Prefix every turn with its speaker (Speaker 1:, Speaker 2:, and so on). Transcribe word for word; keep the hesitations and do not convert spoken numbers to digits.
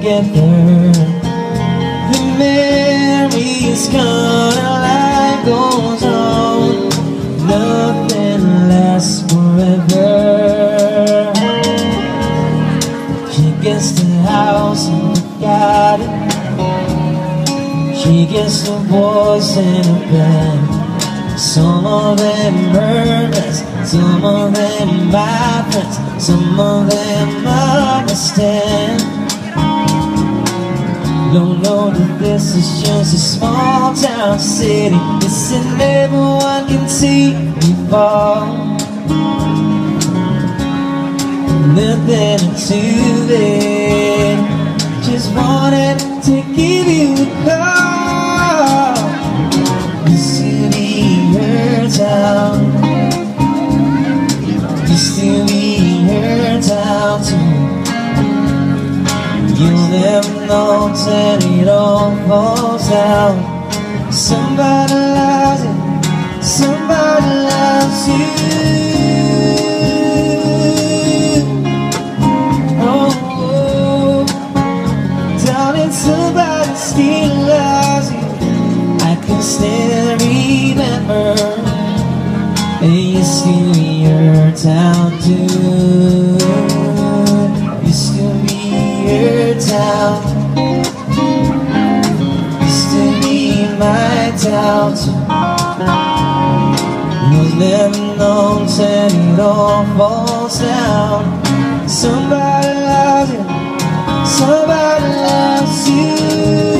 Speaker 1: together. The memories gone and life goes on. Nothing lasts forever. She gets the house and forgot it. She gets the boys in a band. Some of them murderers, some of them my friends, some of them understand. Don't know that this is just a small town city. Listen, everyone can see you fall. Nothing to it. Just wanted to give you a call. Used to be her town. Used to be her town too. You'll never know till it all falls down. Somebody loves it, somebody loves you. Oh, oh, darling, somebody still loves you. I can still remember it used to be your town too. Used to be your town. Used to be my town too. You'll never know till it all falls down. Somebody loves you, somebody loves you.